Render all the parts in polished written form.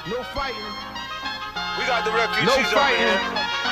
No fighting. We got the No refugees over fighting. here.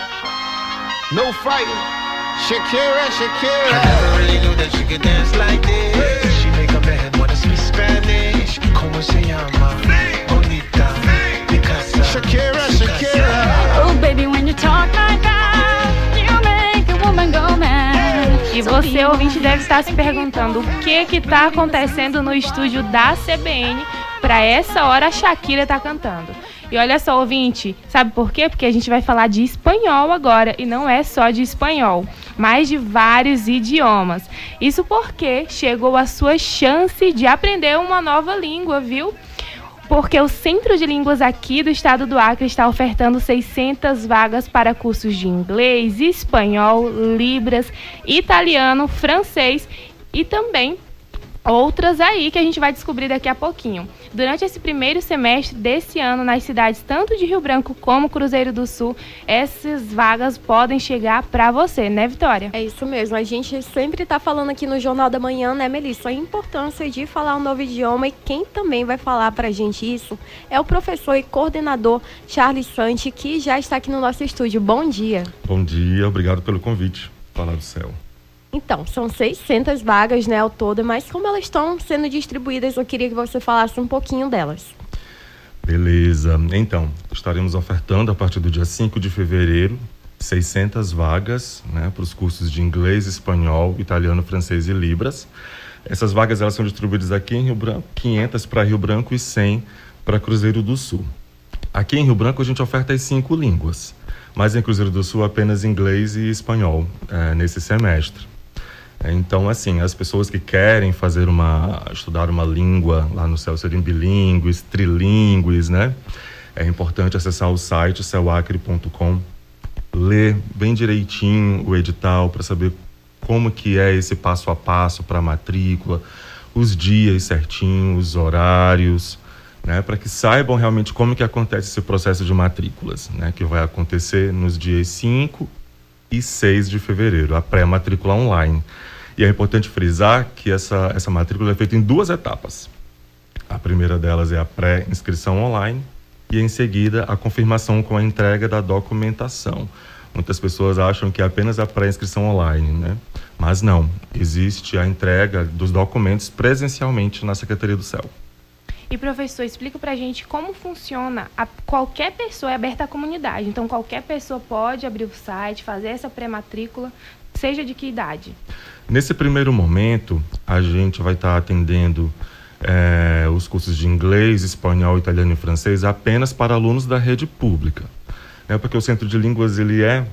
No fighting. Shakira, I Shakira. never really knew that she could dance like this. She make a man wanna speak Spanish. Como se llama? Bonita, Picasa, Shakira, Sucasa. Shakira. Oh, baby, when you talk like that, you make a woman go mad. E você, ouvinte, deve estar se perguntando o que está acontecendo no estúdio da CBN para essa hora a Shakira tá cantando. E olha só, ouvinte, sabe por quê? Porque a gente vai falar de espanhol agora, e não é só de espanhol, mas de vários idiomas. Isso porque chegou a sua chance de aprender uma nova língua, viu? Porque o Centro de Línguas aqui do estado do Acre está ofertando 600 vagas para cursos de inglês, espanhol, libras, italiano, francês e também outras aí que a gente vai descobrir daqui a pouquinho. Durante esse primeiro semestre desse ano, nas cidades tanto de Rio Branco como Cruzeiro do Sul, essas vagas podem chegar para você, né, Vitória? É isso mesmo, a gente sempre está falando aqui no Jornal da Manhã, né, Melissa, a importância de falar um novo idioma, e quem também vai falar para a gente isso é o professor e coordenador Charles Santi, que já está aqui no nosso estúdio. Bom dia. Bom dia, obrigado pelo convite. Falar do céu. Então, são 600 vagas, né, ao todo, mas como elas estão sendo distribuídas, eu queria que você falasse um pouquinho delas. Beleza. Então, estaremos ofertando a partir do dia 5 de fevereiro 600 vagas, né, para os cursos de inglês, espanhol, italiano, francês e libras. Essas vagas elas são distribuídas aqui em Rio Branco, 500 para Rio Branco e 100 para Cruzeiro do Sul. Aqui em Rio Branco a gente oferta as 5 línguas, mas em Cruzeiro do Sul apenas inglês e espanhol nesse semestre. Então, assim, as pessoas que querem estudar uma língua lá no céu, serem bilíngues, trilíngues, né? É importante acessar o site ceuacre.com, ler bem direitinho o edital para saber como que é esse passo a passo para a matrícula, os dias certinhos, os horários, né? Para que saibam realmente como que acontece esse processo de matrículas, né? Que vai acontecer nos dias 5 e 6 de fevereiro, a pré-matrícula online. E é importante frisar que essa matrícula é feita em 2 etapas. A primeira delas é a pré-inscrição online e, em seguida, a confirmação com a entrega da documentação. Muitas pessoas acham que é apenas a pré-inscrição online, né? Mas não, existe a entrega dos documentos presencialmente na Secretaria do CEL. E, professor, explica pra gente como funciona. Qualquer pessoa é aberta à comunidade, então qualquer pessoa pode abrir o site, fazer essa pré-matrícula, seja de que idade? Nesse primeiro momento, a gente vai estar atendendo os cursos de inglês, espanhol, italiano e francês apenas para alunos da rede pública, né? Porque o Centro de Línguas ele é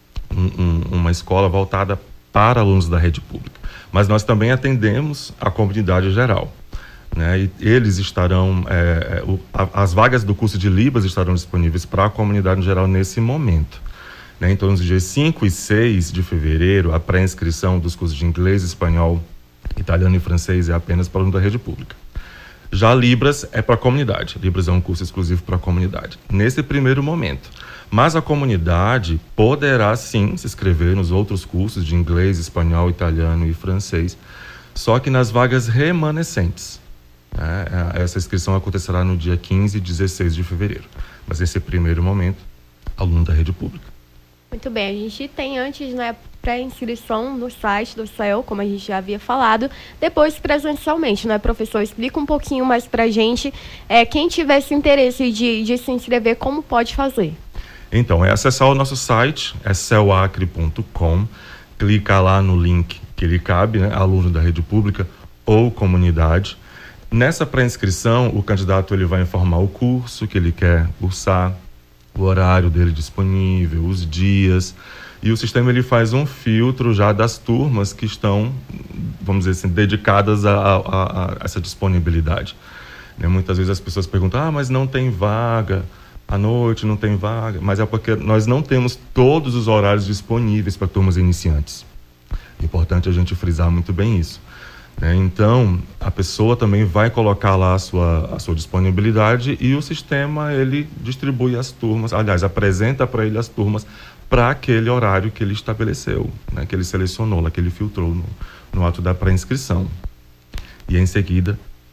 uma escola voltada para alunos da rede pública, mas nós também atendemos a comunidade geral, né? E eles estarão, as vagas do curso de Libras estarão disponíveis para a comunidade geral nesse momento. Então, nos dias 5 e 6 de fevereiro, a pré-inscrição dos cursos de inglês, espanhol, italiano e francês é apenas para aluno da rede pública. Já Libras é para a comunidade. Libras é um curso exclusivo para a comunidade, nesse primeiro momento. Mas a comunidade poderá, sim, se inscrever nos outros cursos de inglês, espanhol, italiano e francês, só que nas vagas remanescentes. Essa inscrição acontecerá no dia 15 e 16 de fevereiro. Mas nesse primeiro momento, aluno da rede pública. Muito bem, a gente tem antes, né, pré-inscrição no site do CEL, como a gente já havia falado, depois presencialmente, né, professor? Explica um pouquinho mais pra gente, quem tivesse interesse de se inscrever, como pode fazer? Então, é acessar o nosso site, é ceuacre.com, clica lá no link que lhe cabe, né, aluno da rede pública ou comunidade. Nessa pré-inscrição, o candidato ele vai informar o curso que ele quer cursar, o horário dele disponível, os dias, e o sistema ele faz um filtro já das turmas que estão, vamos dizer assim, dedicadas a essa disponibilidade, né? Muitas vezes as pessoas perguntam, mas não tem vaga, à noite não tem vaga, mas é porque nós não temos todos os horários disponíveis para turmas iniciantes. É importante a gente frisar muito bem isso. Então, a pessoa também vai colocar lá a sua disponibilidade e o sistema, ele distribui as turmas, aliás, apresenta para ele as turmas para aquele horário que ele estabeleceu, né, que ele selecionou, que ele filtrou no ato da pré-inscrição. E, em seguida,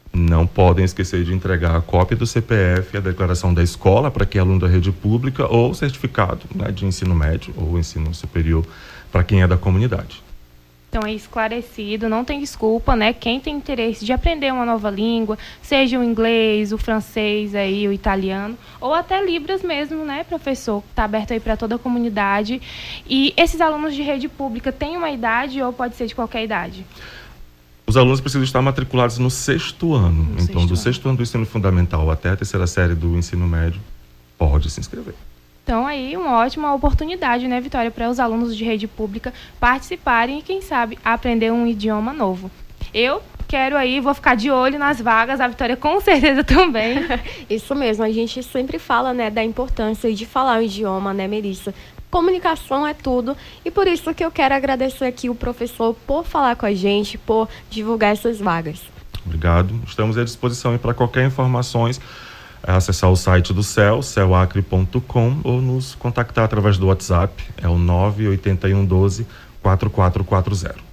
Não podem esquecer de entregar a cópia do CPF, a declaração da escola para quem é aluno da rede pública ou certificado, né, de ensino médio ou ensino superior para quem é da comunidade. Então é esclarecido, não tem desculpa, né? Quem tem interesse de aprender uma nova língua, seja o inglês, o francês aí, o italiano, ou até Libras mesmo, né, professor? Está aberto aí para toda a comunidade. E esses alunos de rede pública têm uma idade ou pode ser de qualquer idade? Os alunos precisam estar matriculados no 6º ano. Então, do 6º ano do ensino fundamental até a 3ª série do ensino médio, pode se inscrever. Então, aí, uma ótima oportunidade, né, Vitória, para os alunos de rede pública participarem e, quem sabe, aprender um idioma novo. Eu quero aí, vou ficar de olho nas vagas, a Vitória com certeza também. Isso mesmo, a gente sempre fala, né, da importância de falar o idioma, né, Melissa? Comunicação é tudo e por isso que eu quero agradecer aqui o professor por falar com a gente, por divulgar essas vagas. Obrigado. Estamos à disposição para qualquer informações. É acessar o site do CEL, celacre.com, ou nos contactar através do WhatsApp, é o 98112 4440.